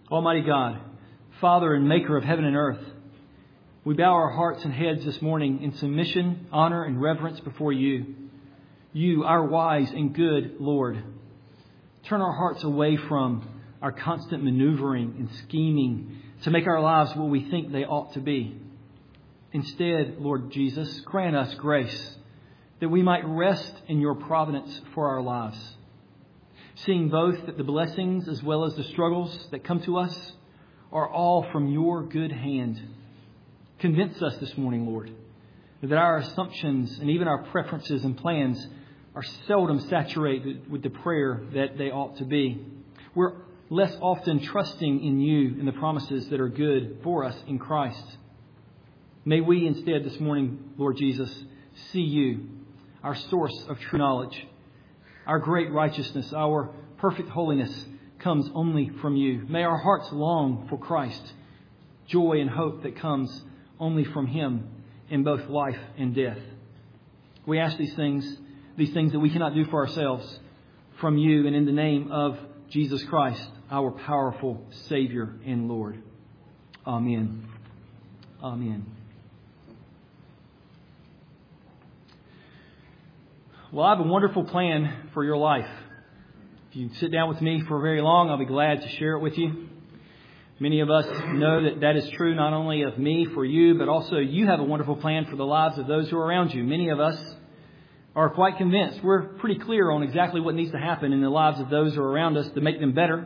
Almighty God, Father and Maker of heaven and earth, we bow our hearts and heads this morning in submission, honor, and reverence before you. You, our wise and good Lord. Turn our hearts away from our constant maneuvering and scheming to make our lives what we think they ought to be. Instead, Lord Jesus, grant us grace that we might rest in your providence for our lives, seeing both that the blessings as well as the struggles that come to us are all from your good hand. Convince us this morning, Lord, that our assumptions and even our preferences and plans are seldom saturated with the prayer that they ought to be. We're less often trusting in you and the promises that are good for us in Christ. May we instead this morning, Lord Jesus, see you, our source of true knowledge. Our great righteousness, our perfect holiness comes only from you. May our hearts long for Christ, joy and hope that comes only from him in both life and death. We ask these things that we cannot do for ourselves, from you and in the name of Jesus Christ, our powerful Savior and Lord. Amen. Amen. Well, I have a wonderful plan for your life. If you sit down with me for very long, I'll be glad to share it with you. Many of us know that is true not only of me for you, but also you have a wonderful plan for the lives of those who are around you. Many of us are quite convinced. We're pretty clear on exactly what needs to happen in the lives of those who are around us to make them better.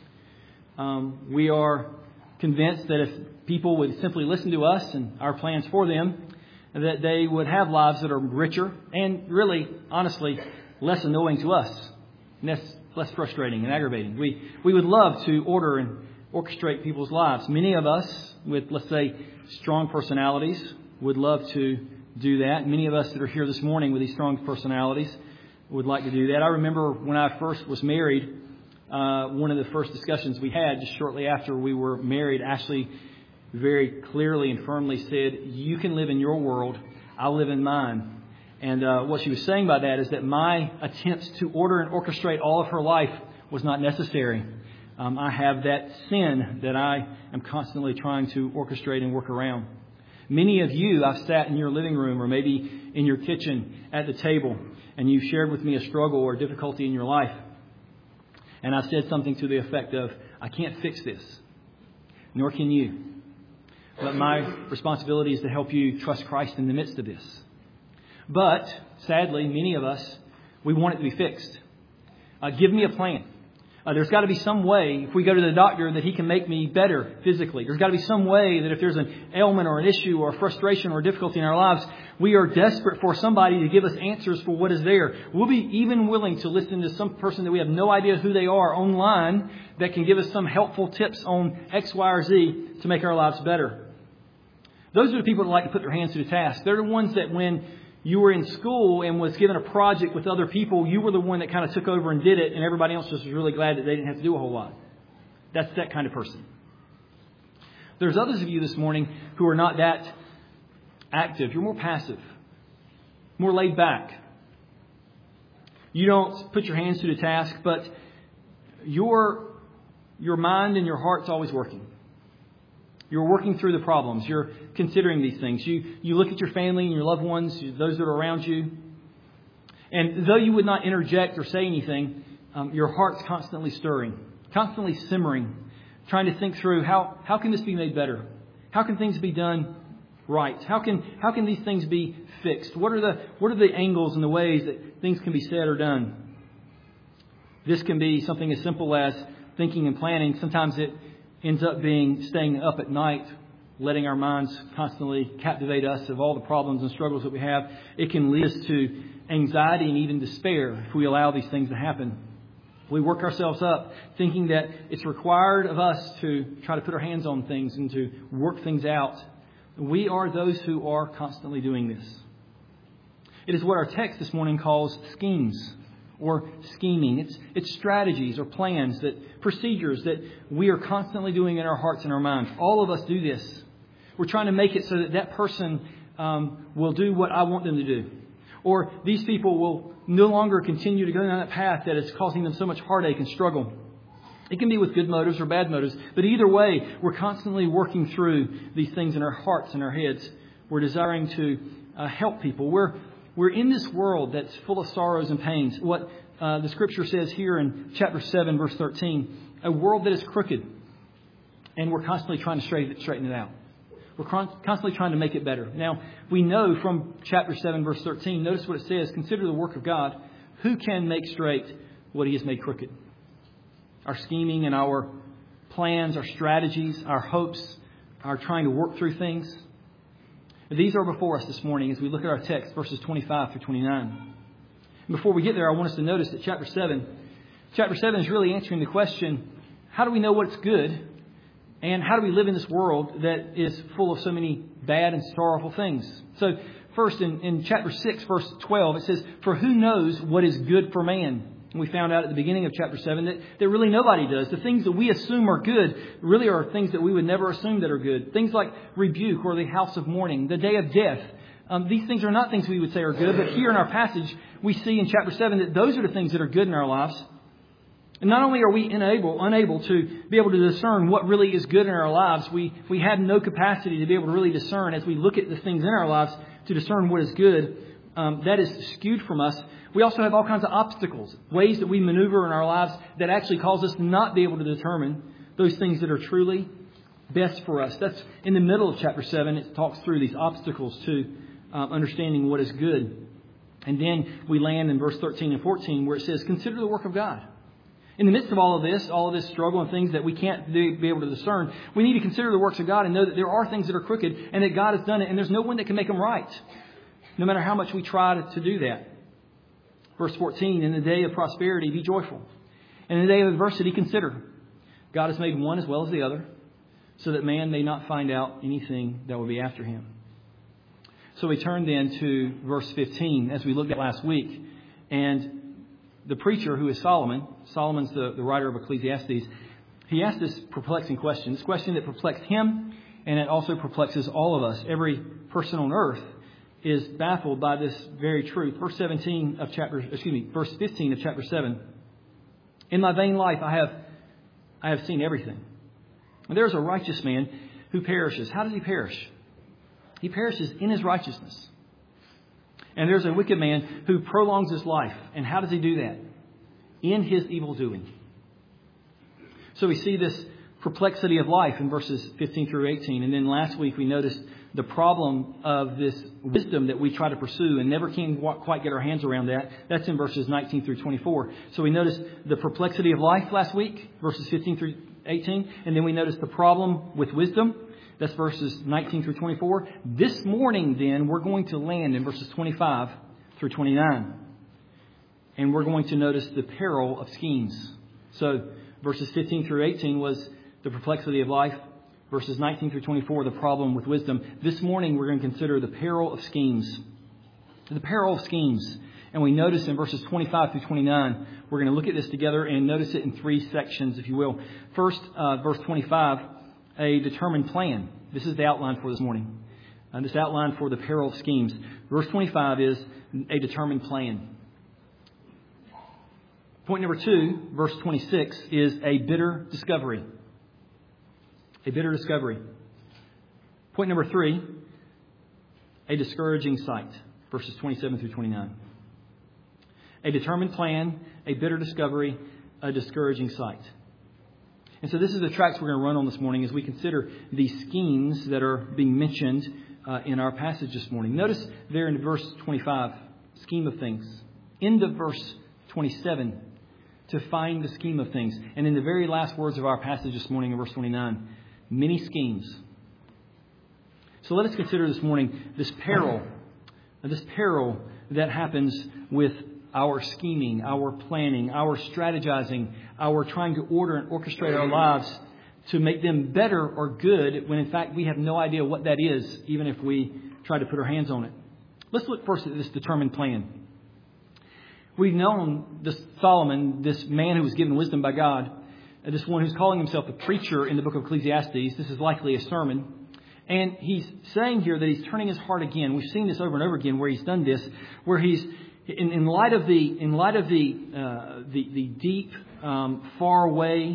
We are convinced that if people would simply listen to us and our plans for them, that they would have lives that are richer and really, honestly, less annoying to us, less frustrating and aggravating. We would love to order and orchestrate people's lives. Many of us with, let's say, strong personalities would love to do that. Many of us that are here this morning with these strong personalities would like to do that. I remember when I first was married, one of the first discussions we had just shortly after we were married, Ashley very clearly and firmly said, you can live in your world, I'll live in mine. And what she was saying by that is that my attempts to order and orchestrate all of her life was not necessary. I have that sin that I am constantly trying to orchestrate and work around. Many of you, I've sat in your living room or maybe in your kitchen at the table, and you've shared with me a struggle or difficulty in your life. And I've said something to the effect of, I can't fix this, nor can you. But my responsibility is to help you trust Christ in the midst of this. But, sadly, many of us, we want it to be fixed. Give me a plan. There's got to be some way, if we go to the doctor, that he can make me better physically. There's got to be some way that if there's an ailment or an issue or a frustration or a difficulty in our lives, we are desperate for somebody to give us answers for what is there. We'll be even willing to listen to some person that we have no idea who they are online that can give us some helpful tips on X, Y, or Z to make our lives better. Those are the people that like to put their hands to the task. They're the ones that when you were in school and was given a project with other people, you were the one that kind of took over and did it, and everybody else just was really glad that they didn't have to do a whole lot. That's that kind of person. There's others of you this morning who are not that active. You're more passive, more laid back. You don't put your hands to the task, but your mind and your heart's always working. You're working through the problems. You're considering these things. You look at your family and your loved ones, those that are around you. And though you would not interject or say anything, your heart's constantly stirring, constantly simmering, trying to think through how can this be made better? How can things be done right? How can these things be fixed? What are the angles and the ways that things can be said or done? This can be something as simple as thinking and planning. Sometimes it ends up being staying up at night, letting our minds constantly captivate us of all the problems and struggles that we have. It can lead us to anxiety and even despair if we allow these things to happen. We work ourselves up thinking that it's required of us to try to put our hands on things and to work things out. We are those who are constantly doing this. It is what our text this morning calls schemes or scheming. It's strategies or plans, procedures that we are constantly doing in our hearts and our minds. All of us do this. We're trying to make it so that person will do what I want them to do. Or these people will no longer continue to go down that path that is causing them so much heartache and struggle. It can be with good motives or bad motives. But either way, we're constantly working through these things in our hearts and our heads. We're desiring to help people. We're in this world that's full of sorrows and pains. What the Scripture says here in chapter 7, verse 13, a world that is crooked. And we're constantly trying to straighten it out. We're constantly trying to make it better. Now, we know from chapter 7, verse 13, notice what it says, consider the work of God. Who can make straight what He has made crooked? Our scheming and our plans, our strategies, our hopes, our trying to work through things. These are before us this morning as we look at our text, verses 25 through 29. And before we get there, I want us to notice that chapter 7 is really answering the question, how do we know what's good? And how do we live in this world that is full of so many bad and sorrowful things? So first in chapter 6, verse 12, it says, for who knows what is good for man? And we found out at the beginning of chapter 7 that really nobody does. The things that we assume are good really are things that we would never assume that are good. Things like rebuke or the house of mourning, the day of death. These things are not things we would say are good. But here in our passage, we see in chapter 7 that those are the things that are good in our lives. And not only are we unable to be able to discern what really is good in our lives, we have no capacity to be able to really discern as we look at the things in our lives to discern what is good. That is skewed from us. We also have all kinds of obstacles, ways that we maneuver in our lives that actually cause us to not be able to determine those things that are truly best for us. That's in the middle of chapter 7. It talks through these obstacles to understanding what is good. And then we land in verse 13 and 14 where it says, consider the work of God. In the midst of all of this struggle and things that we can't be able to discern, we need to consider the works of God and know that there are things that are crooked and that God has done it and there's no one that can make them right, no matter how much we try to do that. Verse 14, in the day of prosperity, be joyful. And in the day of adversity, consider. God has made one as well as the other, so that man may not find out anything that will be after him. So we turn then to verse 15, as we looked at last week. And the preacher, who is Solomon's the writer of Ecclesiastes, he asked this perplexing question. This question that perplexed him, and it also perplexes all of us. Every person on earth is baffled by this very truth. Verse 15 of chapter 7. In my vain life I have seen everything. And there is a righteous man who perishes. How does he perish? He perishes in his righteousness. And there's a wicked man who prolongs his life. And how does he do that? In his evil doing. So we see this perplexity of life in verses 15 through 18. And then last week we noticed the problem of this wisdom that we try to pursue and never can quite get our hands around that. That's in verses 19 through 24. So we noticed the perplexity of life last week, verses 15 through 18. And then we noticed the problem with wisdom. That's verses 19 through 24. This morning, then, we're going to land in verses 25 through 29. And we're going to notice the peril of schemes. So verses 15 through 18 was the perplexity of life. Verses 19 through 24, the problem with wisdom. This morning, we're going to consider the peril of schemes. The peril of schemes. And we notice in verses 25 through 29, we're going to look at this together and notice it in three sections, if you will. First, verse 25, a determined plan. This is the outline for this morning. This outline for the peril of schemes. Verse 25 is a determined plan. Point number 2, verse 26, is a bitter discovery. A bitter discovery. Point number 3, a discouraging sight. Verses 27 through 29. A determined plan, a bitter discovery, a discouraging sight. And so this is the tracks we're going to run on this morning as we consider these schemes that are being mentioned in our passage this morning. Notice there in verse 25, scheme of things. End of verse 27, to find the scheme of things. And in the very last words of our passage this morning in verse 29, many schemes. So let us consider this morning this peril that happens with our scheming, our planning, our strategizing, our trying to order and orchestrate our lives to make them better or good when in fact we have no idea what that is, even if we try to put our hands on it. Let's look first at this determined plan. We've known this Solomon, this man who was given wisdom by God, this one who's calling himself a preacher in the book of Ecclesiastes. This is likely a sermon. And he's saying here that he's turning his heart again. We've seen this over and over again where he's done this, where he's in light of the deep far away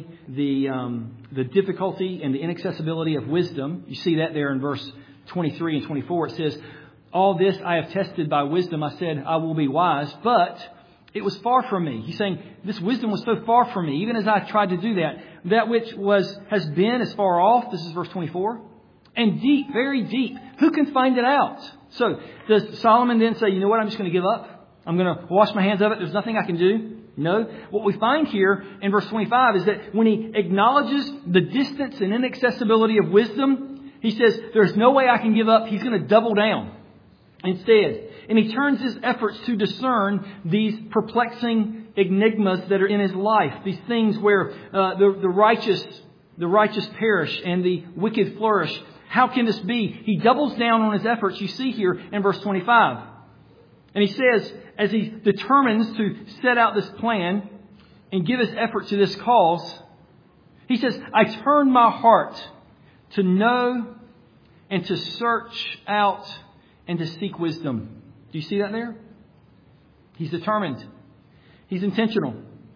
the difficulty and the inaccessibility of wisdom. You see that there in verse 23 and 24. It says, all this I have tested by wisdom. I said, I will be wise, but it was far from me. He's saying, this wisdom was so far from me, even as I tried to do that. That which has been as far off, this is verse 24, and deep, very deep. Who can find it out? So does Solomon then say, you know what, I'm just going to give up? I'm going to wash my hands of it. There's nothing I can do. No. What we find here in verse 25 is that when he acknowledges the distance and inaccessibility of wisdom, he says, there's no way I can give up. He's going to double down instead. And he turns his efforts to discern these perplexing enigmas that are in his life. These things where the righteous perish and the wicked flourish. How can this be? He doubles down on his efforts. You see here in verse 25. And he says, as he determines to set out this plan and give his effort to this cause, he says, I turn my heart to know and to search out and to seek wisdom. Do you see that there? He's determined. He's intentional.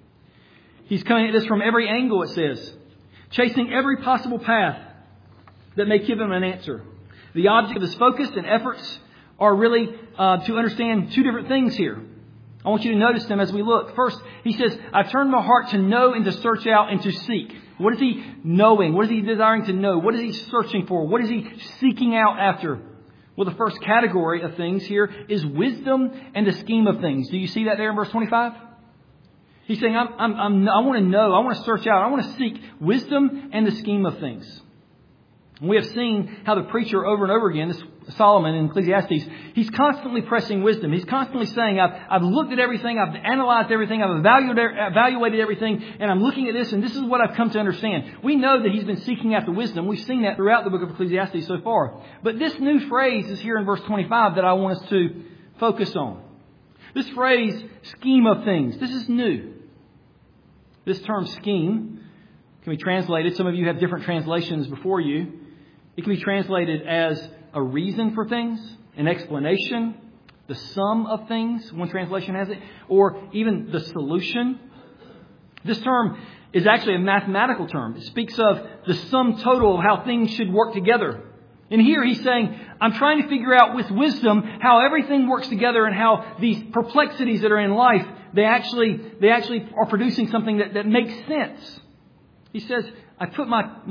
He's coming at this from every angle, it says. Chasing every possible path that may give him an answer. The object of his focus and efforts are really to understand two different things here. I want you to notice them as we look. First, he says, I've turned my heart to know and to search out and to seek. What is he knowing? What is he desiring to know? What is he searching for? What is he seeking out after? Well, the first category of things here is wisdom and the scheme of things. Do you see that there in verse 25? He's saying, I want to know, I want to search out, I want to seek wisdom and the scheme of things. And we have seen how the preacher over and over again, this Solomon in Ecclesiastes, he's constantly pressing wisdom. He's constantly saying, I've looked at everything, I've analyzed everything, I've evaluated everything, and I'm looking at this, and this is what I've come to understand. We know that he's been seeking after wisdom. We've seen that throughout the book of Ecclesiastes so far. But this new phrase is here in verse 25 that I want us to focus on. This phrase, scheme of things, this is new. This term scheme can be translated, some of you have different translations before you. It can be translated as a reason for things, an explanation, the sum of things, one translation has it, or even the solution. This term is actually a mathematical term. It speaks of the sum total of how things should work together. And here he's saying, I'm trying to figure out with wisdom how everything works together and how these perplexities that are in life, they actually are producing something that makes sense. He says, I put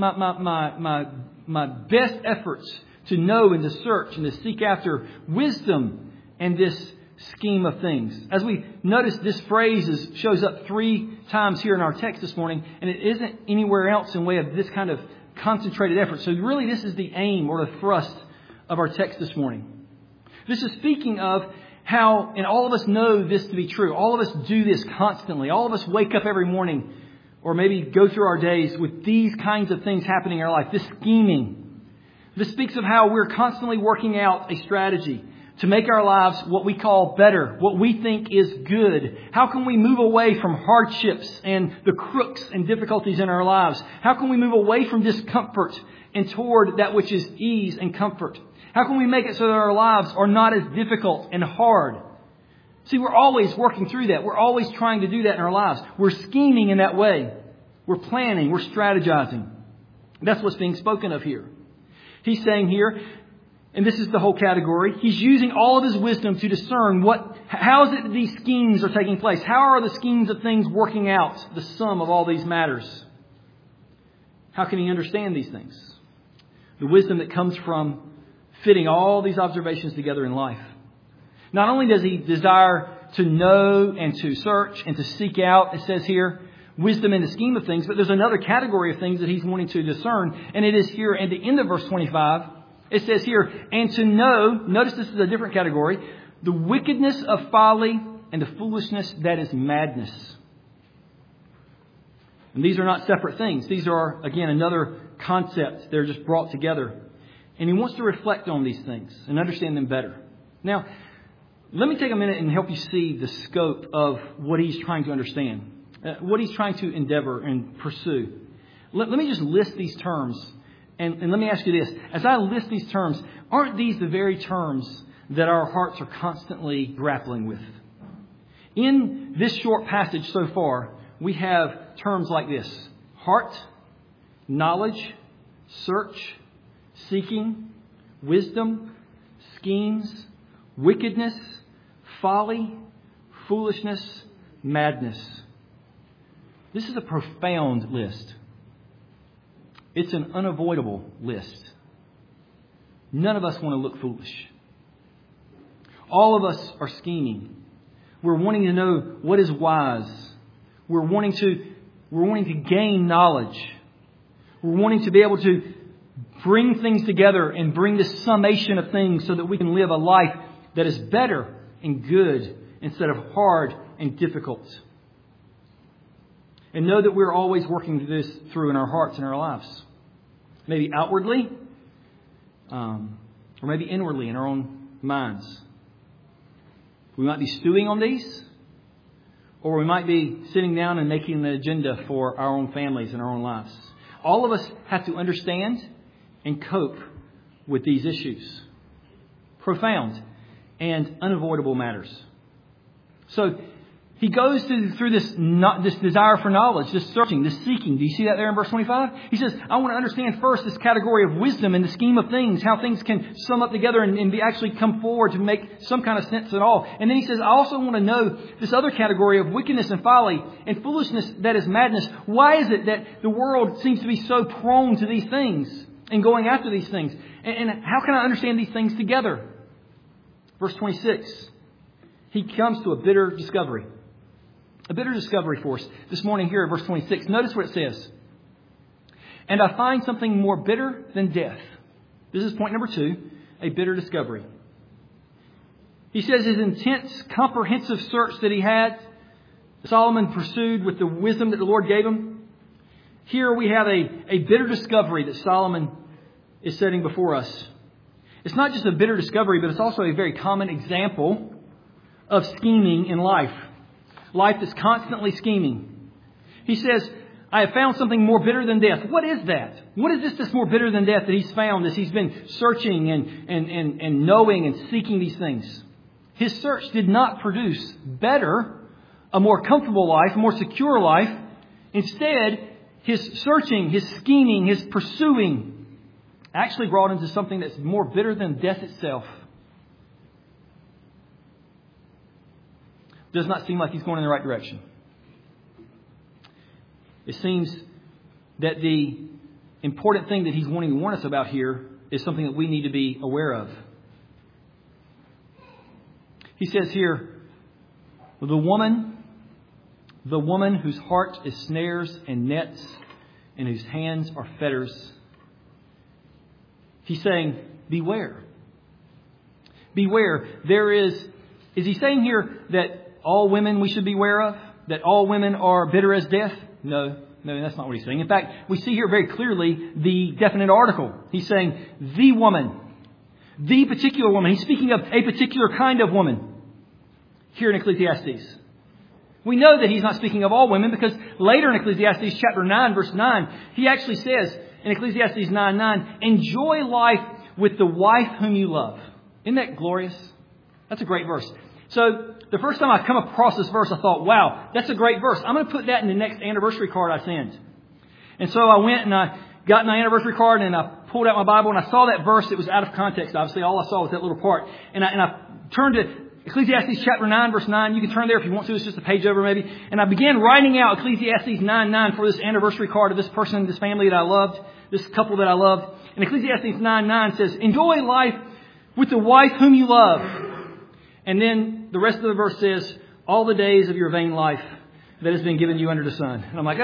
my best efforts to know and to search and to seek after wisdom and this scheme of things. As we notice, this phrase shows up 3 times here in our text this morning, and it isn't anywhere else in way of this kind of concentrated effort. So really this is the aim or the thrust of our text this morning. This is speaking of how, and all of us know this to be true, all of us do this constantly. All of us wake up every morning or maybe go through our days with these kinds of things happening in our life, this scheming. This speaks of how we're constantly working out a strategy to make our lives what we call better, what we think is good. How can we move away from hardships and the crooks and difficulties in our lives? How can we move away from discomfort and toward that which is ease and comfort? How can we make it so that our lives are not as difficult and hard? See, we're always working through that. We're always trying to do that in our lives. We're scheming in that way. We're planning. We're strategizing. That's what's being spoken of here. He's saying here, and this is the whole category, he's using all of his wisdom to discern how is it that these schemes are taking place? How are the schemes of things working out, the sum of all these matters? How can he understand these things? The wisdom that comes from fitting all these observations together in life. Not only does he desire to know and to search and to seek out, it says here, wisdom in the scheme of things, but there's another category of things that he's wanting to discern, and it is here at the end of verse 25. It says here, and to know, notice this is a different category, the wickedness of folly and the foolishness that is madness. And these are not separate things. These are, again, another concept. They're just brought together. And he wants to reflect on these things and understand them better. Now, let me take a minute and help you see the scope of what he's trying to understand. What he's trying to endeavor and pursue. Let me just list these terms. And let me ask you this. As I list these terms, aren't these the very terms that our hearts are constantly grappling with? In this short passage so far, we have terms like this: heart, knowledge, search, seeking, wisdom, schemes, wickedness, folly, foolishness, madness. This is a profound list. It's an unavoidable list. None of us want to look foolish. All of us are scheming. We're wanting to know what is wise. We're wanting to gain knowledge. We're wanting to be able to bring things together and bring this summation of things so that we can live a life that is better and good instead of hard and difficult. And know that we're always working this through in our hearts and our lives. Maybe outwardly, or maybe inwardly in our own minds. We might be stewing on these, or we might be sitting down and making an agenda for our own families and our own lives. All of us have to understand and cope with these issues. Profound and unavoidable matters. So he goes through this desire for knowledge, this searching, this seeking. Do you see that there in verse 25? He says, I want to understand first this category of wisdom and the scheme of things, how things can sum up together and actually come forward to make some kind of sense at all. And then he says, I also want to know this other category of wickedness and folly and foolishness that is madness. Why is it that the world seems to be so prone to these things and going after these things? And how can I understand these things together? Verse 26, he comes to a bitter discovery. A bitter discovery for us this morning here in verse 26. Notice what it says. And I find something more bitter than death. This is point number 2, a bitter discovery. He says his intense, comprehensive search that he had, Solomon pursued with the wisdom that the Lord gave him. Here we have a bitter discovery that Solomon is setting before us. It's not just a bitter discovery, but it's also a very common example of scheming in life. Life that's constantly scheming. He says, I have found something more bitter than death. What is that? What is this that's more bitter than death that he's found as he's been searching and knowing and seeking these things? His search did not produce better, a more comfortable life, a more secure life. Instead, his searching, his scheming, his pursuing actually brought him to something that's more bitter than death itself. Does not seem like he's going in the right direction. It seems that the important thing that he's wanting to warn us about here is something that we need to be aware of. He says here, the woman whose heart is snares and nets and whose hands are fetters. He's saying, beware. Beware. Is he saying here that all women we should beware of? That all women are bitter as death? No, that's not what he's saying. In fact, we see here very clearly the definite article. He's saying the woman, the particular woman. He's speaking of a particular kind of woman here in Ecclesiastes. We know that he's not speaking of all women because later in Ecclesiastes chapter 9, verse 9, he actually says in Ecclesiastes 9:9, enjoy life with the wife whom you love. Isn't that glorious? That's a great verse. So the first time I come across this verse, I thought, wow, that's a great verse. I'm going to put that in the next anniversary card I send. And so I went and I got my anniversary card and I pulled out my Bible and I saw that verse. It was out of context. Obviously, all I saw was that little part. And I turned to Ecclesiastes chapter 9, verse 9. You can turn there if you want to. It's just a page over maybe. And I began writing out Ecclesiastes 9:9 for this anniversary card of this person, this family that I loved, this couple that I loved. And Ecclesiastes 9:9 says, enjoy life with the wife whom you love. And then the rest of the verse says, all the days of your vain life that has been given you under the sun. And I'm like,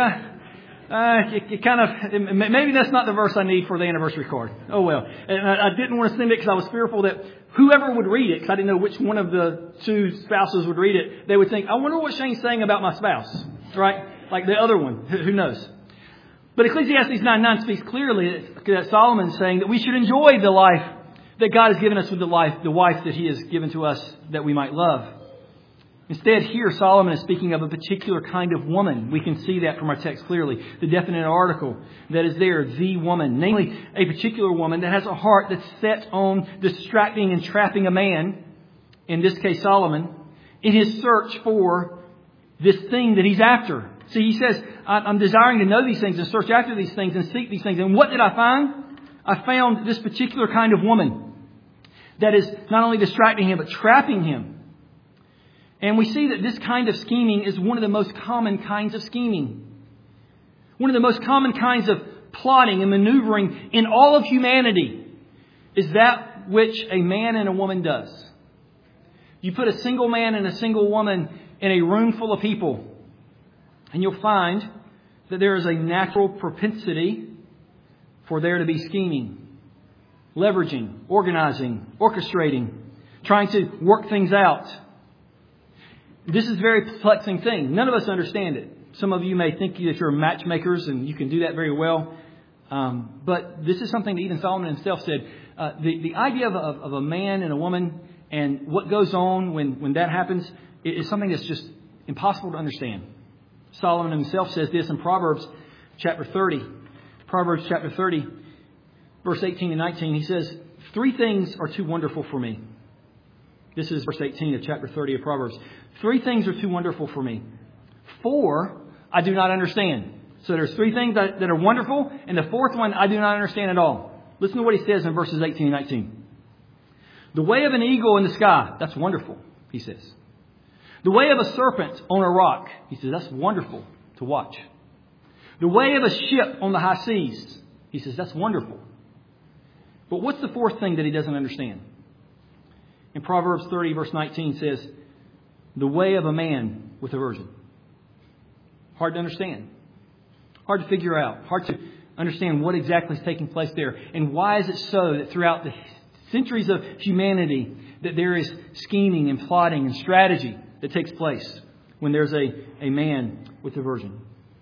maybe that's not the verse I need for the anniversary card. Oh, well. And I didn't want to send it because I was fearful that whoever would read it, because I didn't know which one of the two spouses would read it, they would think, I wonder what Shane's saying about my spouse, right? Like the other one. Who knows? But Ecclesiastes 9:9 speaks clearly that Solomon's saying that we should enjoy the life that God has given us with the wife that He has given to us that we might love. Instead, here Solomon is speaking of a particular kind of woman. We can see that from our text clearly. The definite article that is there, the woman. Namely, a particular woman that has a heart that's set on distracting and trapping a man, in this case Solomon, in his search for this thing that he's after. See, he says, I'm desiring to know these things and search after these things and seek these things. And what did I find? I found this particular kind of woman that is not only distracting him, but trapping him. And we see that this kind of scheming is one of the most common kinds of scheming. One of the most common kinds of plotting and maneuvering in all of humanity is that which a man and a woman does. You put a single man and a single woman in a room full of people, and you'll find that there is a natural propensity for there to be scheming, leveraging, organizing, orchestrating, trying to work things out. This is a very perplexing thing. None of us understand it. Some of you may think that you're matchmakers and you can do that very well. But this is something that even Solomon himself said. The idea of a man and a woman and what goes on when that happens is something that's just impossible to understand. Solomon himself says this in Proverbs chapter 30. Proverbs chapter 30, verse 18 and 19. He says, 3 things are too wonderful for me. This is verse 18 of chapter 30 of Proverbs. 3 things are too wonderful for me. 4 I do not understand. So there's 3 things that are wonderful, and the 4th one I do not understand at all. Listen to what he says in verses 18 and 19. The way of an eagle in the sky, that's wonderful, he says. The way of a serpent on a rock, he says, that's wonderful to watch. The way of a ship on the high seas, he says, that's wonderful. But what's the 4th thing that he doesn't understand? In Proverbs 30, verse 19 says, the way of a man with a virgin. Hard to understand. Hard to figure out. Hard to understand what exactly is taking place there. And why is it so that throughout the centuries of humanity that there is scheming and plotting and strategy that takes place when there's a man with a virgin?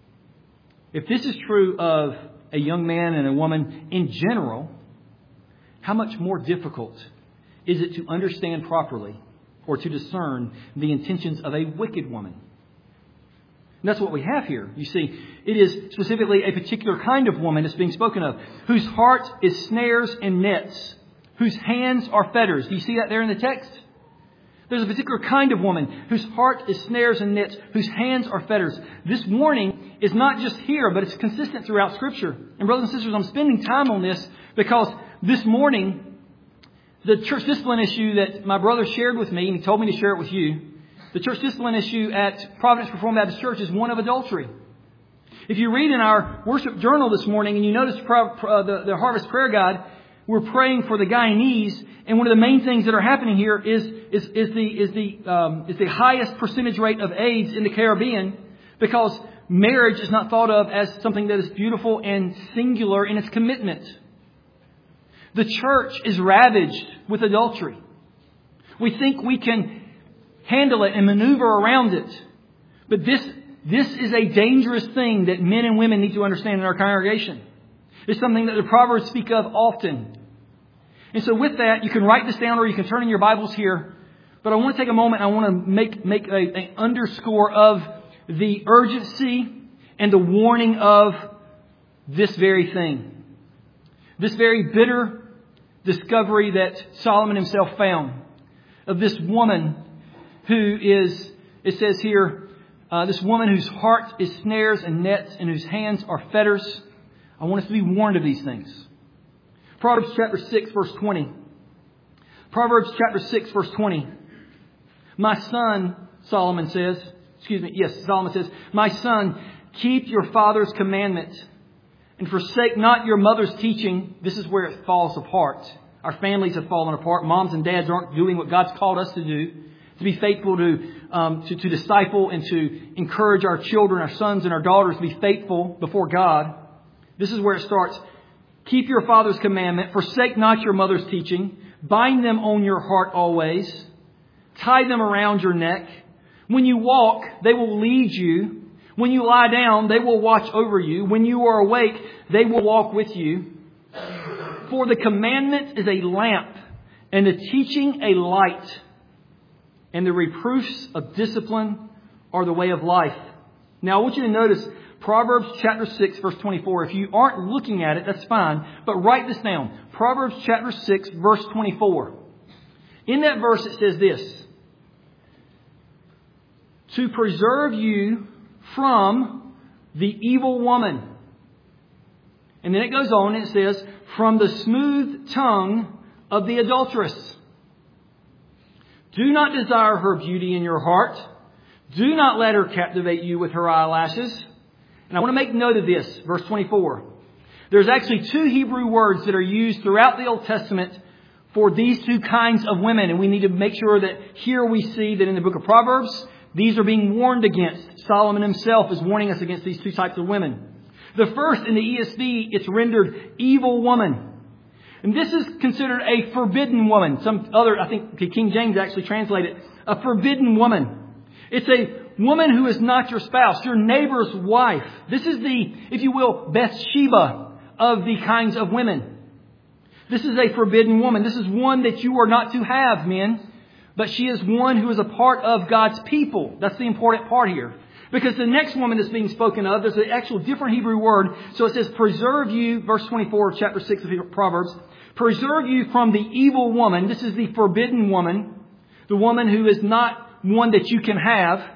If this is true of a young man and a woman in general, how much more difficult is it to understand properly or to discern the intentions of a wicked woman? And that's what we have here. You see, it is specifically a particular kind of woman that's being spoken of, whose heart is snares and nets, whose hands are fetters. Do you see that there in the text? There's a particular kind of woman whose heart is snares and nets, whose hands are fetters. This warning is not just here, but it's consistent throughout Scripture. And brothers and sisters, I'm spending time on this because this morning, the church discipline issue that my brother shared with me, and he told me to share it with you, the church discipline issue at Providence Reformed Baptist Church is one of adultery. If you read in our worship journal this morning and you notice the Harvest Prayer Guide, we're praying for the Guyanese, and one of the main things that are happening here is the highest percentage rate of AIDS in the Caribbean, because marriage is not thought of as something that is beautiful and singular in its commitment. The church is ravaged with adultery. We think we can handle it and maneuver around it. But this is a dangerous thing that men and women need to understand in our congregation. It's something that the Proverbs speak of often. And so with that, you can write this down or you can turn in your Bibles here. But I want to take a moment. I want to make an underscore of the urgency and the warning of this very thing. This very bitter discovery that Solomon himself found of this woman who is, it says here, this woman whose heart is snares and nets and whose hands are fetters. I want us to be warned of these things. Proverbs chapter 6, verse 20. Proverbs chapter 6, verse 20. My son, Solomon says, Solomon says, my son, keep your father's commandment and forsake not your mother's teaching. This is where it falls apart. Our families have fallen apart. Moms and dads aren't doing what God's called us to do. To be faithful to disciple and to encourage our children, our sons and our daughters to be faithful before God. This is where it starts. Keep your father's commandment. Forsake not your mother's teaching. Bind them on your heart always. Tie them around your neck. When you walk, they will lead you. When you lie down, they will watch over you. When you are awake, they will walk with you. For the commandment is a lamp, and the teaching a light, and the reproofs of discipline are the way of life. Now, I want you to notice Proverbs chapter 6, verse 24. If you aren't looking at it, that's fine. But write this down. Proverbs chapter 6, verse 24. In that verse, it says this. To preserve you from the evil woman. And then it goes on and it says, from the smooth tongue of the adulteress. Do not desire her beauty in your heart. Do not let her captivate you with her eyelashes. And I want to make note of this, verse 24. There's actually two Hebrew words that are used throughout the Old Testament for these two kinds of women. And we need to make sure that here we see that in the book of Proverbs, these are being warned against. Solomon himself is warning us against these two types of women. The first, in the ESV, it's rendered evil woman. And this is considered a forbidden woman. Some other, I think King James actually translated a forbidden woman. It's a woman who is not your spouse, your neighbor's wife. This is the, if you will, Bathsheba of the kinds of women. This is a forbidden woman. This is one that you are not to have, men. But she is one who is a part of God's people. That's the important part here. Because the next woman that's being spoken of, there's an actual different Hebrew word. So it says, preserve you, verse 24 of chapter 6 of Proverbs, preserve you from the evil woman. This is the forbidden woman. The woman who is not one that you can have.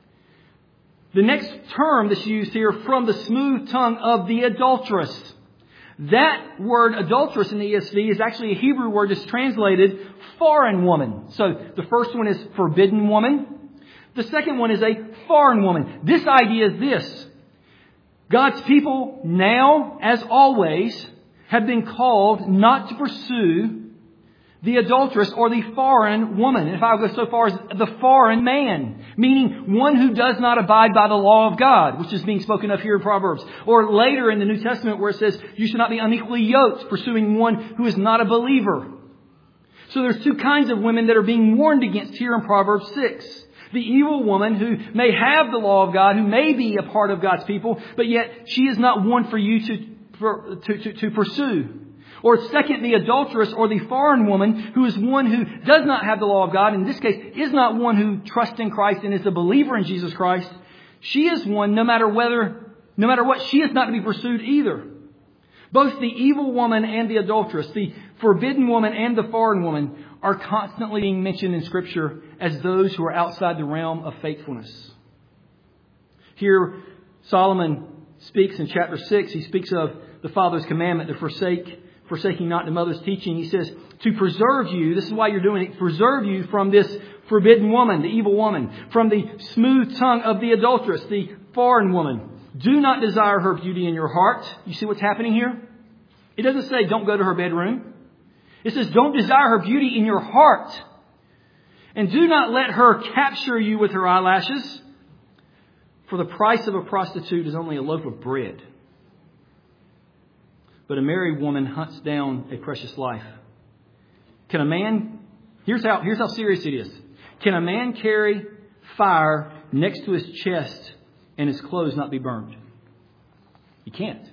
The next term that's used here, from the smooth tongue of the adulteress. That word adulteress in the ESV is actually a Hebrew word that's translated foreign woman. So the first one is forbidden woman. The second one is a foreign woman. This idea is this. God's people now, as always, have been called not to pursue the adulteress or the foreign woman. If I go so far as the foreign man, meaning one who does not abide by the law of God, which is being spoken of here in Proverbs. Or later in the New Testament where it says, you should not be unequally yoked, pursuing one who is not a believer. So there's two kinds of women that are being warned against here in Proverbs 6. The evil woman who may have the law of God, who may be a part of God's people, but yet she is not one for you to pursue. Or second, the adulteress or the foreign woman who is one who does not have the law of God. In this case, is not one who trusts in Christ and is a believer in Jesus Christ. She is one, no matter what, she is not to be pursued either. Both the evil woman and the adulteress, the forbidden woman and the foreign woman, are constantly being mentioned in Scripture as those who are outside the realm of faithfulness. Here, Solomon speaks in chapter 6, he speaks of the Father's commandment to forsaking not the mother's teaching. He says, to preserve you, this is why you're doing it, preserve you from this forbidden woman, the evil woman, from the smooth tongue of the adulteress, the foreign woman. Do not desire her beauty in your heart. You see what's happening here? It doesn't say don't go to her bedroom. It says don't desire her beauty in your heart. And do not let her capture you with her eyelashes. For the price of a prostitute is only a loaf of bread. But a married woman hunts down a precious life. Can a man, here's how serious it is. Can a man carry fire next to his chest and his clothes not be burned? He can't.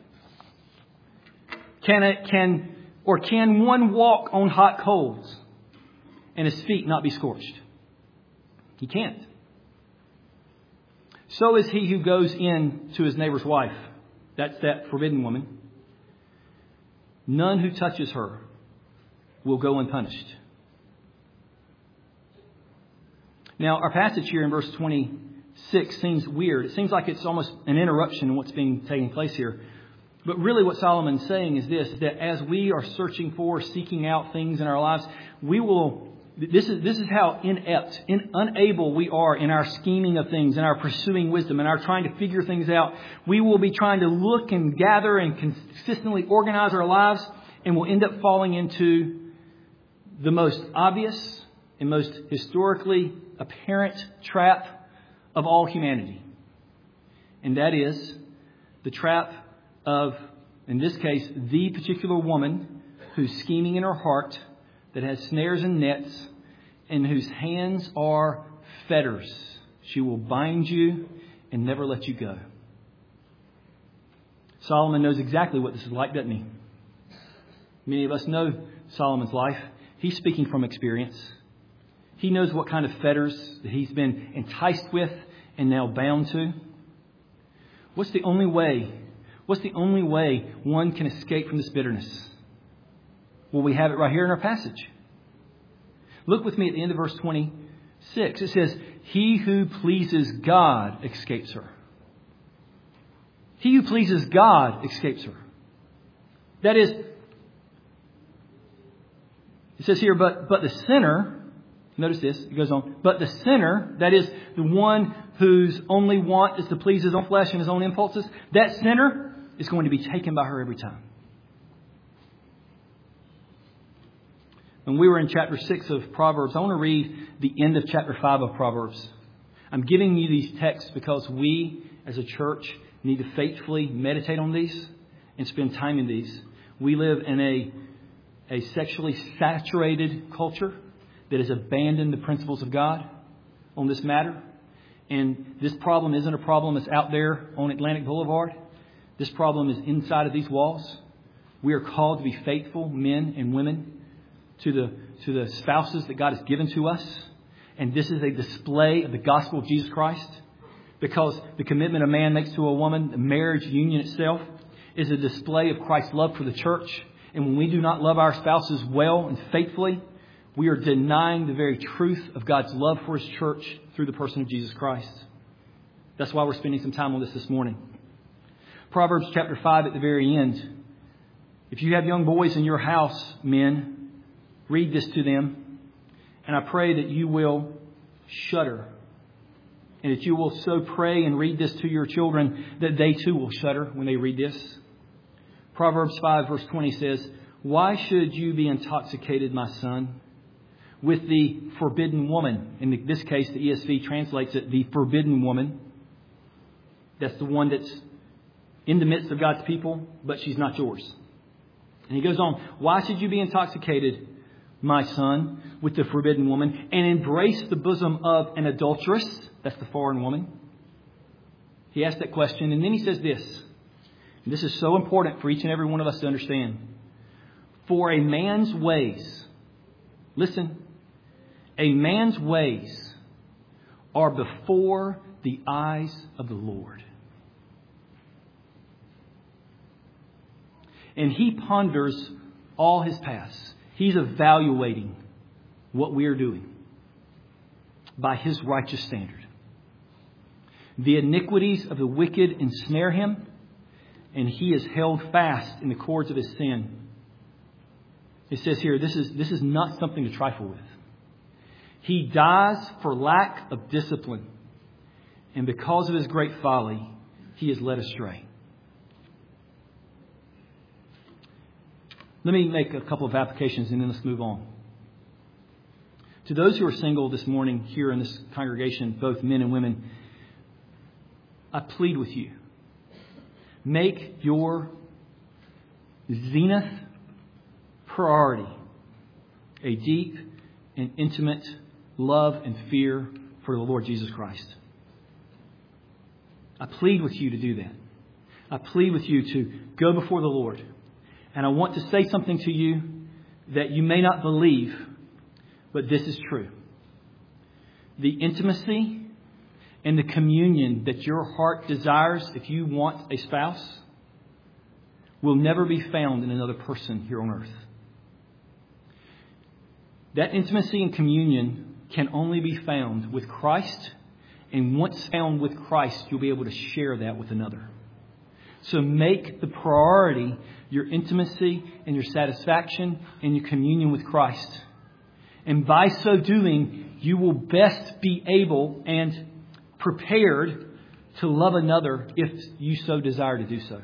Can one walk on hot coals and his feet not be scorched? He can't. So is he who goes in to his neighbor's wife. That's that forbidden woman. None who touches her will go unpunished. Now, our passage here in verse 26 seems weird. It seems like it's almost an interruption in what's taking place here. But really what Solomon's saying is this, that as we are seeking out things in our lives, this is how unable we are in our scheming of things, in our pursuing wisdom, in our trying to figure things out. We will be trying to look and gather and consistently organize our lives, and we'll end up falling into the most obvious and most historically apparent trap of all humanity. And that is the trap of, in this case, the particular woman who's scheming in her heart, that has snares and nets, and whose hands are fetters. She will bind you and never let you go. Solomon knows exactly what this is like, doesn't he? Many of us know Solomon's life. He's speaking from experience. He knows what kind of fetters that he's been enticed with and now bound to. What's the only way one can escape from this bitterness? Well, we have it right here in our passage. Look with me at the end of verse 26. It says, he who pleases God escapes her. He who pleases God escapes her. That is, it says here, but the sinner, notice this, it goes on, but the sinner, that is the one whose only want is to please his own flesh and his own impulses, that sinner is going to be taken by her every time. When we were in chapter 6 of Proverbs, I want to read the end of chapter 5 of Proverbs. I'm giving you these texts because we, as a church, need to faithfully meditate on these and spend time in these. We live in a sexually saturated culture that has abandoned the principles of God on this matter. And this problem isn't a problem that's out there on Atlantic Boulevard. This problem is inside of these walls. We are called to be faithful men and women to the spouses that God has given to us. And this is a display of the gospel of Jesus Christ, because the commitment a man makes to a woman, the marriage union itself, is a display of Christ's love for the church. And when we do not love our spouses well and faithfully, we are denying the very truth of God's love for His church through the person of Jesus Christ. That's why we're spending some time on this morning. Proverbs chapter 5 at the very end. If you have young boys in your house, men, read this to them. And I pray that you will shudder. And that you will so pray and read this to your children that they too will shudder when they read this. Proverbs 5 verse 20 says, "Why should you be intoxicated, my son, with the forbidden woman?" In this case, the ESV translates it, the forbidden woman. That's the one that's in the midst of God's people, but she's not yours. And he goes on, "Why should you be intoxicated, my son, with the forbidden woman, and embrace the bosom of an adulteress?" That's the foreign woman. He asked that question, and then he says this. And this is so important for each and every one of us to understand. "For a man's ways," listen, "a man's ways are before the eyes of the Lord, and He ponders all His paths." He's evaluating what we are doing by His righteous standard. "The iniquities of the wicked ensnare him, and he is held fast in the cords of his sin." It says here, this is not something to trifle with. "He dies for lack of discipline, and because of his great folly, he is led astray." Let me make a couple of applications and then let's move on. To those who are single this morning here in this congregation, both men and women, I plead with you. Make your zenith priority a deep and intimate love and fear for the Lord Jesus Christ. I plead with you to do that. I plead with you to go before the Lord. And I want to say something to you that you may not believe, but this is true. The intimacy and the communion that your heart desires if you want a spouse will never be found in another person here on earth. That intimacy and communion can only be found with Christ. And once found with Christ, you'll be able to share that with another. So make the priority your intimacy and your satisfaction and your communion with Christ. And by so doing, you will best be able and prepared to love another if you so desire to do so.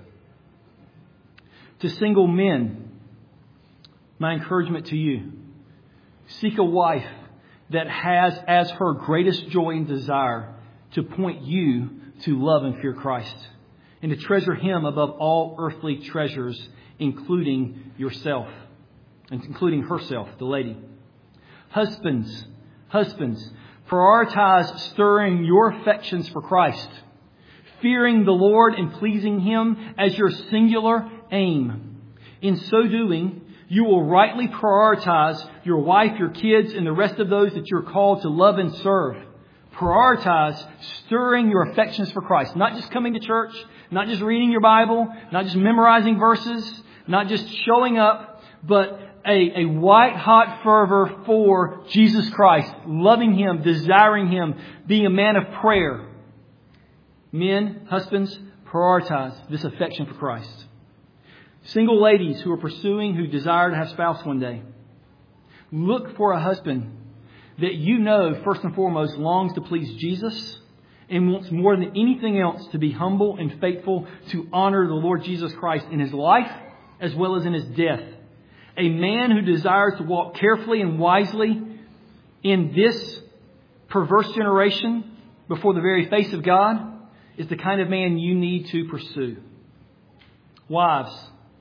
To single men, my encouragement to you, seek a wife that has as her greatest joy and desire to point you to love and fear Christ, and to treasure Him above all earthly treasures, including yourself, and including herself, the lady. Husbands, prioritize stirring your affections for Christ, fearing the Lord and pleasing Him as your singular aim. In so doing, you will rightly prioritize your wife, your kids, and the rest of those that you're called to love and serve. Prioritize stirring your affections for Christ. Not just coming to church, not just reading your Bible, not just memorizing verses, not just showing up, but a white-hot fervor for Jesus Christ, loving Him, desiring Him, being a man of prayer. Men, husbands, prioritize this affection for Christ. Single ladies who desire to have a spouse one day, look for a husband that you know, first and foremost, longs to please Jesus and wants more than anything else to be humble and faithful to honor the Lord Jesus Christ in His life as well as in His death. A man who desires to walk carefully and wisely in this perverse generation before the very face of God is the kind of man you need to pursue. Wives,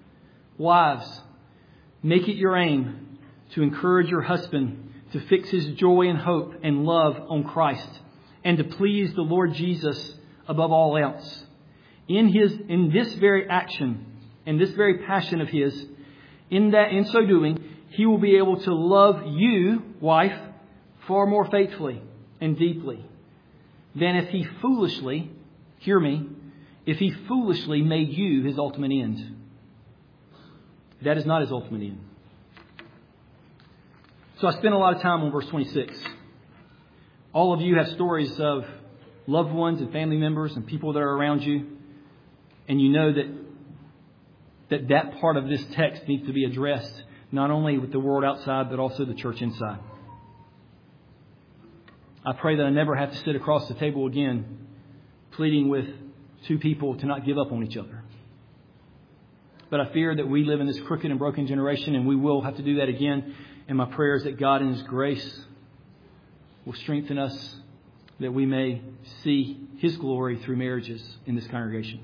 make it your aim to encourage your husband to fix his joy and hope and love on Christ and to please the Lord Jesus above all else. In this very action and this very passion of his, in so doing, he will be able to love you, wife, far more faithfully and deeply than if he foolishly, hear me, if he foolishly made you his ultimate end. That is not his ultimate end. So I spent a lot of time on verse 26. All of you have stories of loved ones and family members and people that are around you. And you know that part of this text needs to be addressed, not only with the world outside, but also the church inside. I pray that I never have to sit across the table again, pleading with two people to not give up on each other. But I fear that we live in this crooked and broken generation, and we will have to do that again. And my prayer is that God in His grace will strengthen us, that we may see His glory through marriages in this congregation.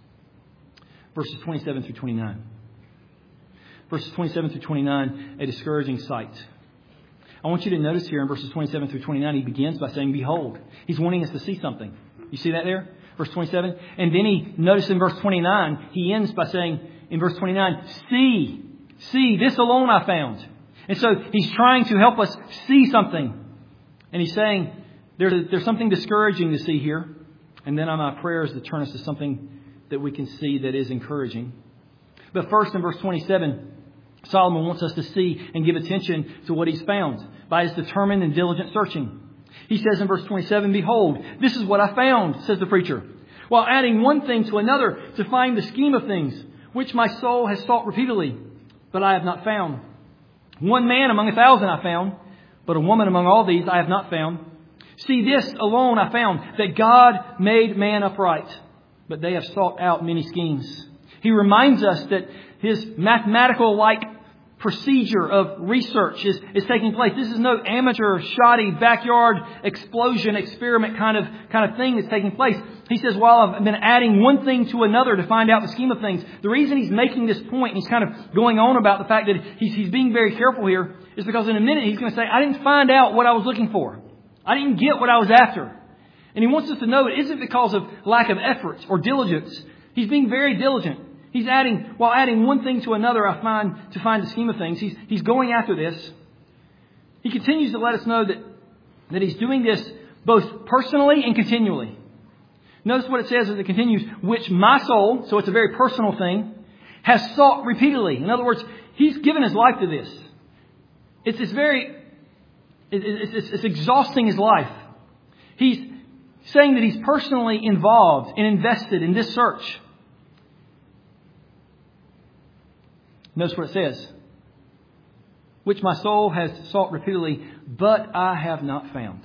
Verses 27 through 29. Verses 27 through 29, a discouraging sight. I want you to notice here in verses 27 through 29, he begins by saying, behold. He's wanting us to see something. You see that there? Verse 27. And then he, notice in verse 29, he ends by saying, in verse 29, see, this alone I found. And so he's trying to help us see something. And he's saying, there's something discouraging to see here. And then my prayer is to turn us to something that we can see that is encouraging. But first in verse 27, Solomon wants us to see and give attention to what he's found by his determined and diligent searching. He says in verse 27, behold, this is what I found, says the preacher, while adding one thing to another to find the scheme of things, which my soul has sought repeatedly, but I have not found. One man among 1,000 I found, but a woman among all these I have not found. See, this alone I found, that God made man upright, but they have sought out many schemes. He reminds us that his mathematical-like procedure of research is taking place. This is no amateur, shoddy, backyard explosion experiment kind of thing that's taking place. He says, while I've been adding one thing to another to find out the scheme of things, the reason he's making this point, he's kind of going on about the fact that he's being very careful here, is because in a minute he's going to say, I didn't find out what I was looking for. I didn't get what I was after. And he wants us to know it isn't because of lack of effort or diligence. He's being very diligent. While adding one thing to another, to find the scheme of things. He's going after this. He continues to let us know that he's doing this both personally and continually. Notice what it says as it continues, which my soul, so it's a very personal thing, has sought repeatedly. In other words, he's given his life to this. It's exhausting his life. He's saying that he's personally involved and invested in this search. Notice what it says. Which my soul has sought repeatedly, but I have not found.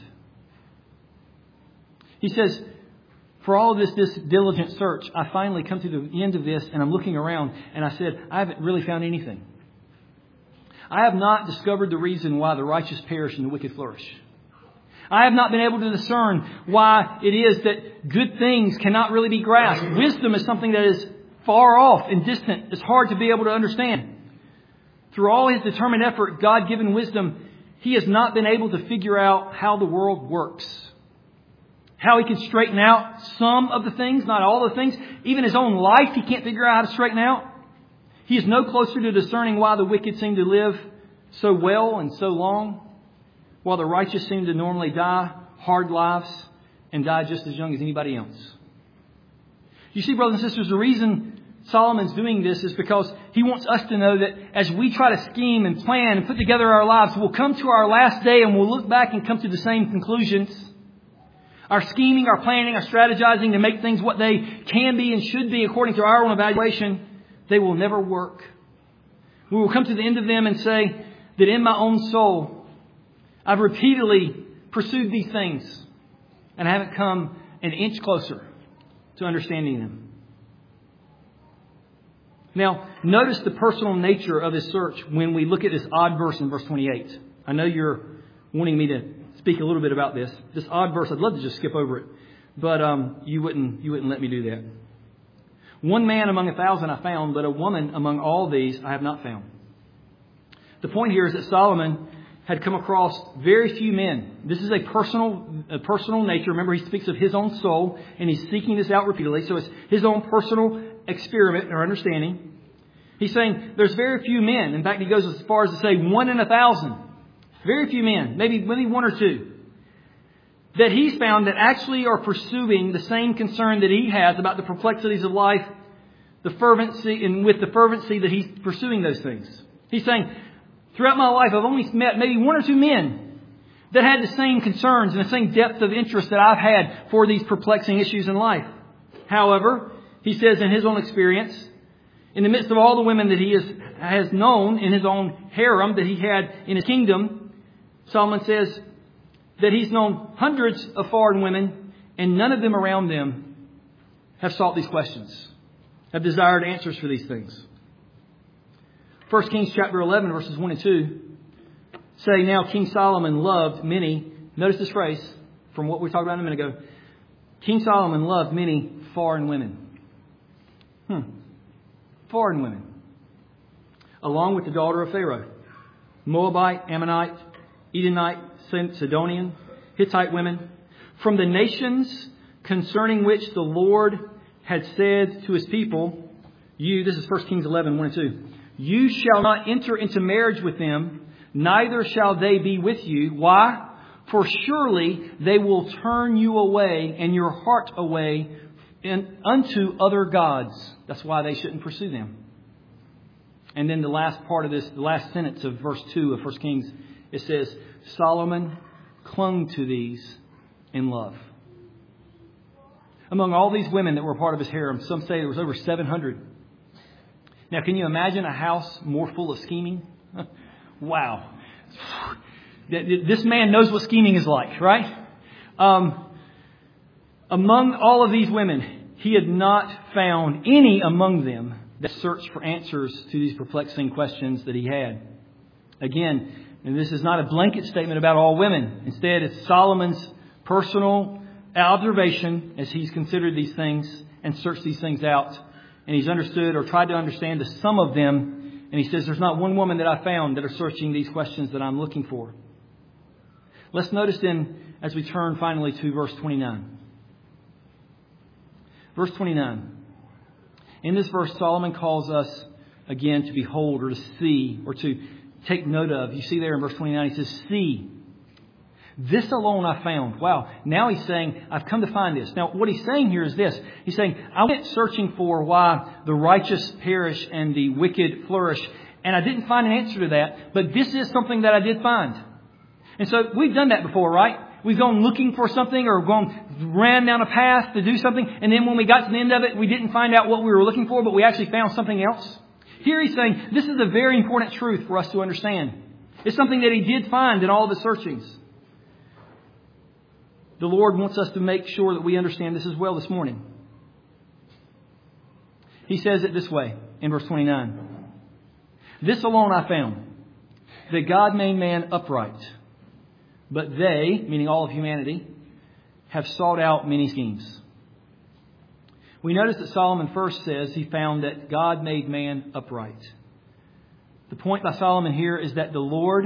He says, for all of this diligent search, I finally come to the end of this and I'm looking around and I said, I haven't really found anything. I have not discovered the reason why the righteous perish and the wicked flourish. I have not been able to discern why it is that good things cannot really be grasped. Wisdom is something that is far off and distant. It's hard to be able to understand. Through all his determined effort, God-given wisdom, he has not been able to figure out how the world works. How he can straighten out some of the things, not all the things. Even his own life, he can't figure out how to straighten out. He is no closer to discerning why the wicked seem to live so well and so long, while the righteous seem to normally die hard lives and die just as young as anybody else. You see, brothers and sisters, the reason Solomon's doing this is because he wants us to know that as we try to scheme and plan and put together our lives, we'll come to our last day and we'll look back and come to the same conclusions. Our scheming, our planning, our strategizing to make things what they can be and should be according to our own evaluation, they will never work. We will come to the end of them and say that in my own soul, I've repeatedly pursued these things and I haven't come an inch closer to understanding them. Now, notice the personal nature of this search when we look at this odd verse in verse 28. I know you're wanting me to speak a little bit about this. This odd verse, I'd love to just skip over it, but you wouldn't let me do that. One man among 1,000 I found, but a woman among all these I have not found. The point here is that Solomon had come across very few men. This is a personal nature. Remember, he speaks of his own soul, and he's seeking this out repeatedly. So it's his own personal experiment or understanding. He's saying there's very few men. In fact, he goes as far as to say 1 in 1,000. Very few men, maybe 1 or 2, that he's found that actually are pursuing the same concern that he has about the perplexities of life, the fervency, and with the fervency that he's pursuing those things. He's saying, throughout my life, I've only met maybe 1 or 2 men that had the same concerns and the same depth of interest that I've had for these perplexing issues in life. However, he says in his own experience, in the midst of all the women that he has known in his own harem that he had in his kingdom, Solomon says that he's known hundreds of foreign women, and none of them around them have sought these questions, have desired answers for these things. 1 Kings chapter 11, verses 1 and 2 say, now King Solomon loved many. Notice this phrase from what we talked about a minute ago. King Solomon loved many foreign women. Foreign women. Along with the daughter of Pharaoh. Moabite, Ammonite, Edomite, Sidonian, Hittite women. From the nations concerning which the Lord had said to his people, this is 1 Kings 11, 1 and 2. You shall not enter into marriage with them, neither shall they be with you. Why? For surely they will turn you away and your heart away unto other gods. That's why they shouldn't pursue them. And then the last part of this, the last sentence of verse 2 of 1 Kings, it says, Solomon clung to these in love. Among all these women that were part of his harem, some say there was over 700. Now, can you imagine a house more full of scheming? Wow. This man knows what scheming is like, right? Among all of these women, he had not found any among them that searched for answers to these perplexing questions that he had. Again, and this is not a blanket statement about all women. Instead, it's Solomon's personal observation as he's considered these things and searched these things out. And he's understood or tried to understand the sum of them. And he says, there's not one woman that I found that are searching these questions that I'm looking for. Let's notice then, as we turn finally to verse 29. Verse 29. In this verse, Solomon calls us again to behold or to see or to take note of. You see there in verse 29, he says, see. This alone I found. Wow. Now he's saying, I've come to find this. Now, what he's saying here is this. He's saying, I went searching for why the righteous perish and the wicked flourish. And I didn't find an answer to that. But this is something that I did find. And so we've done that before, right? We've gone looking for something or ran down a path to do something. And then when we got to the end of it, we didn't find out what we were looking for, but we actually found something else. Here he's saying, this is a very important truth for us to understand. It's something that he did find in all of his searchings. The Lord wants us to make sure that we understand this as well this morning. He says it this way in verse 29. This alone I found, that God made man upright, but they, meaning all of humanity, have sought out many schemes. We notice that Solomon first says he found that God made man upright. The point by Solomon here is that the Lord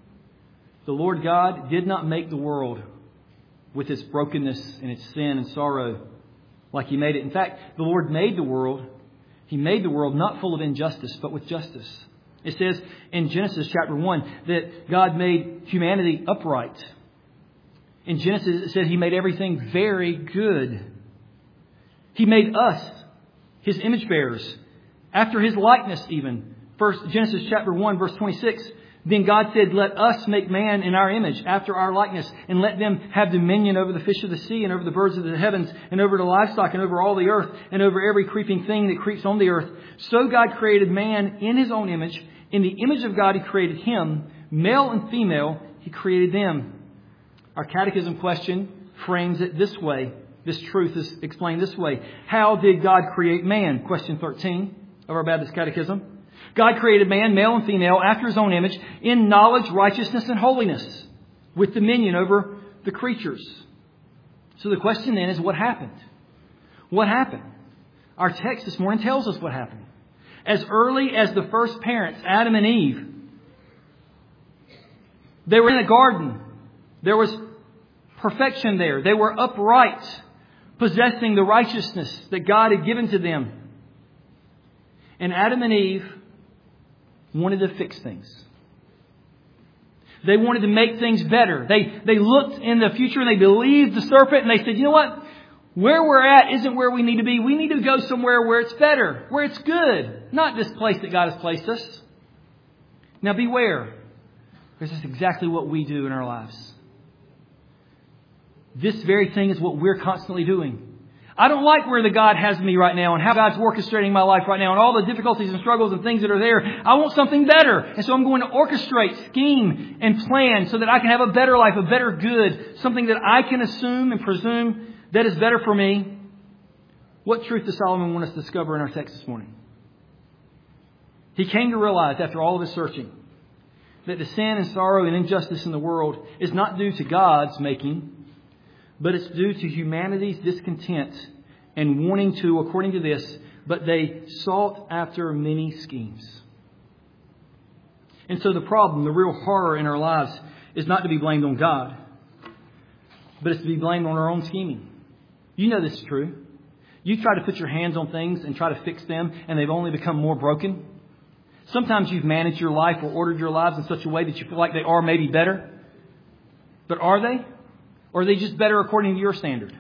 God did not make the world with its brokenness and its sin and sorrow like he made it. In fact, the Lord made the world. He made the world not full of injustice, but with justice. It says in Genesis chapter 1 that God made humanity upright. In Genesis, it said he made everything very good. He made us, his image bearers, after his likeness even. First, Genesis chapter 1, verse 26, Then God said, let us make man in our image, after our likeness, and let them have dominion over the fish of the sea, and over the birds of the heavens, and over the livestock, and over all the earth, and over every creeping thing that creeps on the earth. So God created man in His own image. In the image of God He created him. Male and female He created them. Our catechism question frames it this way. This truth is explained this way. How did God create man? Question 13 of our Baptist Catechism. God created man, male and female, after His own image, in knowledge, righteousness, and holiness, with dominion over the creatures. So the question then is, what happened? What happened? Our text this morning tells us what happened. As early as the first parents, Adam and Eve, they were in a garden. There was perfection there. They were upright, possessing the righteousness that God had given to them. And Adam and Eve wanted to fix things. They wanted to make things better. They looked in the future and they believed the serpent and they said, you know what? Where we're at isn't where we need to be. We need to go somewhere where it's better, where it's good. Not this place that God has placed us. Now beware. This is exactly what we do in our lives. This very thing is what we're constantly doing. I don't like where the God has me right now and how God's orchestrating my life right now and all the difficulties and struggles and things that are there. I want something better. And so I'm going to orchestrate, scheme, and plan so that I can have a better life, a better good, something that I can assume and presume that is better for me. What truth does Solomon want us to discover in our text this morning? He came to realize after all of his searching that the sin and sorrow and injustice in the world is not due to God's making, but it's due to humanity's discontent and wanting to, according to this, but they sought after many schemes. And so the problem, the real horror in our lives, is not to be blamed on God, but it's to be blamed on our own scheming. You know this is true. You try to put your hands on things and try to fix them, and they've only become more broken. Sometimes you've managed your life or ordered your lives in such a way that you feel like they are maybe better. But are they? Or are they just better according to your standard?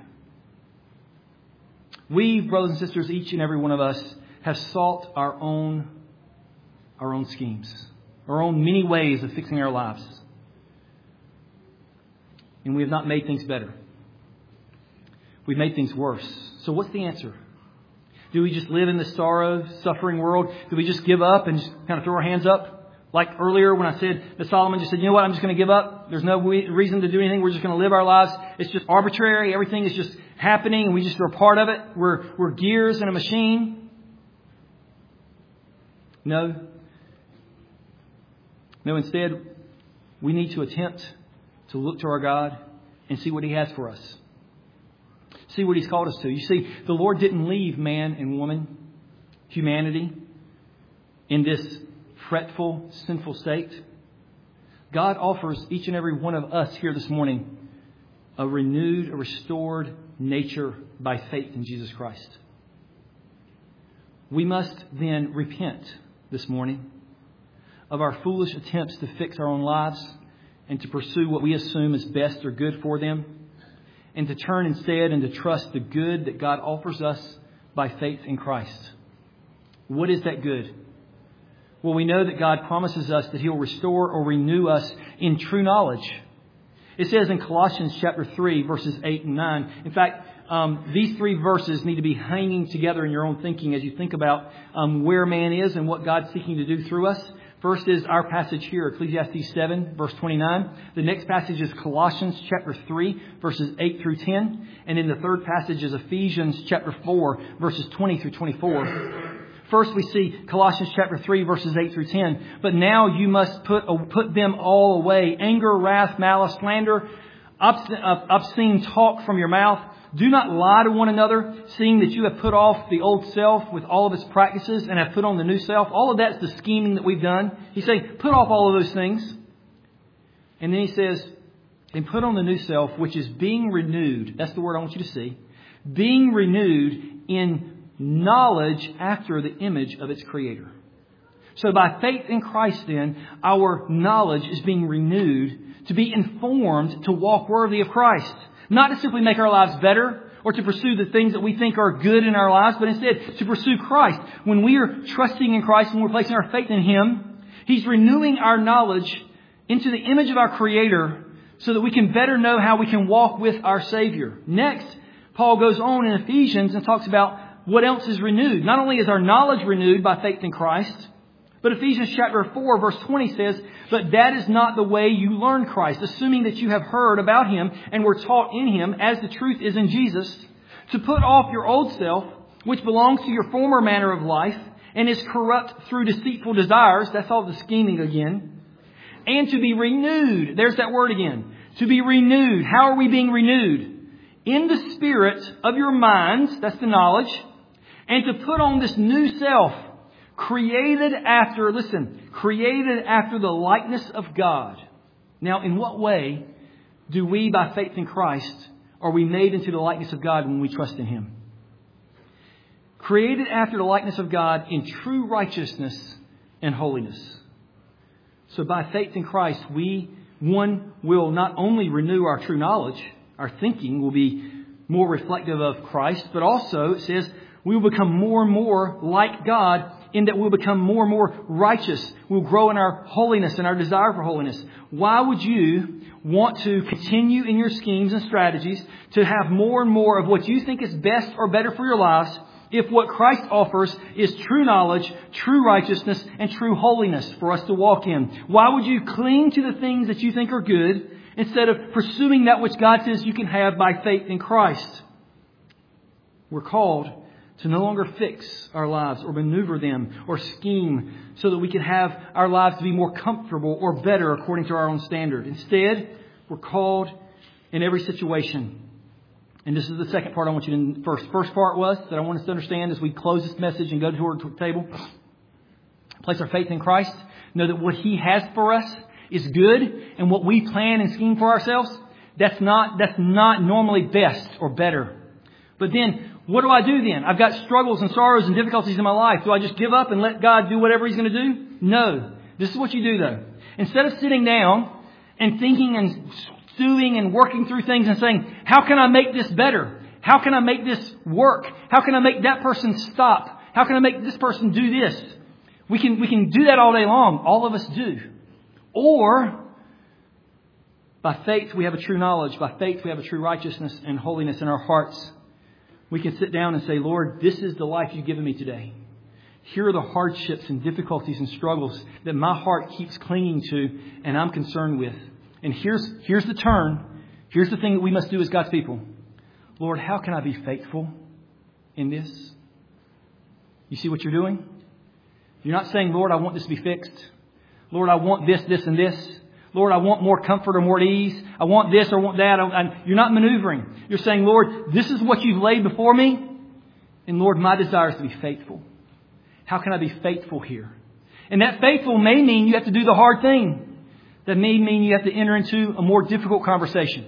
We, brothers and sisters, each and every one of us, have sought our own schemes, our own many ways of fixing our lives. And we have not made things better. We've made things worse. So what's the answer? Do we just live in this sorrow, suffering world? Do we just give up and just kind of throw our hands up? Like earlier when I said that Solomon just said, you know what, I'm just going to give up. There's no reason to do anything. We're just going to live our lives. It's just arbitrary. Everything is just happening and we just are a part of it. We're gears in a machine. No. No, instead, we need to attempt to look to our God and see what He has for us. See what He's called us to. You see, the Lord didn't leave man and woman, humanity, in this fretful, sinful state. God offers each and every one of us here this morning a renewed, a restored nature by faith in Jesus Christ. We must then repent this morning of our foolish attempts to fix our own lives and to pursue what we assume is best or good for them, and to turn instead and to trust the good that God offers us by faith in Christ. What is that good? Well, we know that God promises us that He'll restore or renew us in true knowledge. It says in Colossians chapter 3, verses 8 and 9. In fact, these three verses need to be hanging together in your own thinking as you think about where man is and what God's seeking to do through us. First is our passage here, Ecclesiastes 7, verse 29. The next passage is Colossians chapter 3, verses 8 through 10. And then the third passage is Ephesians chapter 4, verses 20 through 24. First, we see Colossians chapter 3, verses 8 through 10. But now you must put them all away. Anger, wrath, malice, slander, obscene talk from your mouth. Do not lie to one another, seeing that you have put off the old self with all of its practices and have put on the new self. All of that's the scheming that we've done. He's saying, put off all of those things. And then he says, and put on the new self, which is being renewed. That's the word I want you to see. Being renewed in knowledge after the image of its Creator. So by faith in Christ then, our knowledge is being renewed to be informed to walk worthy of Christ. Not to simply make our lives better or to pursue the things that we think are good in our lives, but instead to pursue Christ. When we are trusting in Christ and we're placing our faith in Him, He's renewing our knowledge into the image of our Creator so that we can better know how we can walk with our Savior. Next, Paul goes on in Ephesians and talks about what else is renewed. Not only is our knowledge renewed by faith in Christ, but Ephesians chapter 4 verse 20 says, "But that is not the way you learn Christ, assuming that you have heard about Him and were taught in Him, as the truth is in Jesus, to put off your old self, which belongs to your former manner of life and is corrupt through deceitful desires." That's all the scheming again. "And to be renewed." There's that word again. To be renewed. How are we being renewed? "In the spirit of your minds," that's the knowledge, "and to put on this new self, created after the likeness of God." Now, in what way do we, by faith in Christ, are we made into the likeness of God when we trust in Him? Created after the likeness of God in true righteousness and holiness. So by faith in Christ, we will not only renew our true knowledge, our thinking will be more reflective of Christ, but also, it says, we will become more and more like God in that we'll become more and more righteous. We'll grow in our holiness and our desire for holiness. Why would you want to continue in your schemes and strategies to have more and more of what you think is best or better for your lives if what Christ offers is true knowledge, true righteousness, and true holiness for us to walk in? Why would you cling to the things that you think are good instead of pursuing that which God says you can have by faith in Christ? We're called to no longer fix our lives or maneuver them or scheme so that we can have our lives to be more comfortable or better according to our own standard. Instead, we're called in every situation. And this is the second part I want you to first. First part was that I want us to understand as we close this message and go toward the table. Place our faith in Christ. Know that what He has for us is good, and what we plan and scheme for ourselves, that's not normally best or better. But then, what do I do then? I've got struggles and sorrows and difficulties in my life. Do I just give up and let God do whatever He's going to do? No. This is what you do though. Instead of sitting down and thinking and stewing and working through things and saying, how can I make this better? How can I make this work? How can I make that person stop? How can I make this person do this? We can do that all day long. All of us do. Or, by faith we have a true knowledge. By faith we have a true righteousness and holiness in our hearts. We can sit down and say, Lord, this is the life you've given me today. Here are the hardships and difficulties and struggles that my heart keeps clinging to and I'm concerned with. And here's the turn. Here's the thing that we must do as God's people. Lord, how can I be faithful in this? You see what you're doing? You're not saying, Lord, I want this to be fixed. Lord, I want this, this, and this. Lord, I want more comfort or more ease. I want this or want that. You're not maneuvering. You're saying, Lord, this is what you've laid before me. And Lord, my desire is to be faithful. How can I be faithful here? And that faithful may mean you have to do the hard thing. That may mean you have to enter into a more difficult conversation.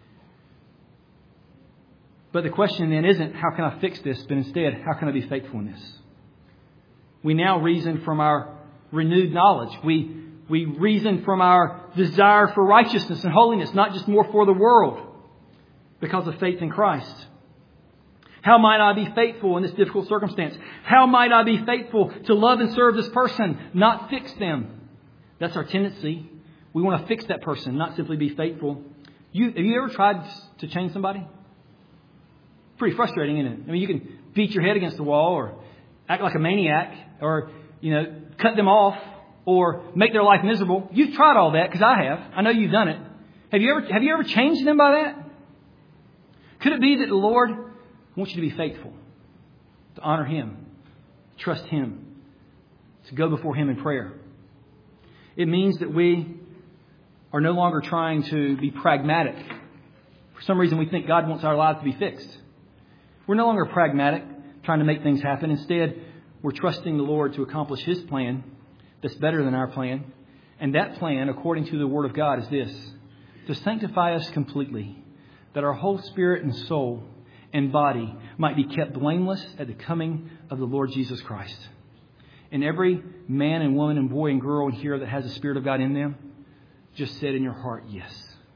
But the question then isn't, how can I fix this? But instead, how can I be faithful in this? We now reason from our renewed knowledge. We reason from our desire for righteousness and holiness, not just more for the world, because of faith in Christ. How might I be faithful in this difficult circumstance? How might I be faithful to love and serve this person, not fix them? That's our tendency. We want to fix that person, not simply be faithful. Have you ever tried to change somebody? Pretty frustrating, isn't it? I mean, you can beat your head against the wall or act like a maniac or, cut them off or make their life miserable. You've tried all that, because I have. I know you've done it. Have you ever changed them by that? Could it be that the Lord wants you to be faithful, to honor Him, trust Him, to go before Him in prayer? It means that we are no longer trying to be pragmatic. For some reason we think God wants our lives to be fixed. We're no longer pragmatic, trying to make things happen. Instead, we're trusting the Lord to accomplish His plan that's better than our plan. And that plan, according to the Word of God, is this: to sanctify us completely, that our whole spirit and soul and body might be kept blameless at the coming of the Lord Jesus Christ. And every man and woman and boy and girl in here that has the Spirit of God in them, just said in your heart, yes.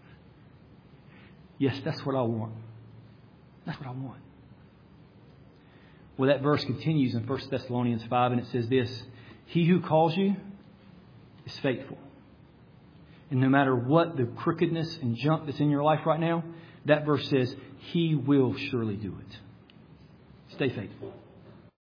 Yes, that's what I want. That's what I want. Well, that verse continues in 1 Thessalonians 5, and it says this: He who calls you is faithful. And no matter what the crookedness and junk that's in your life right now, that verse says He will surely do it. Stay faithful.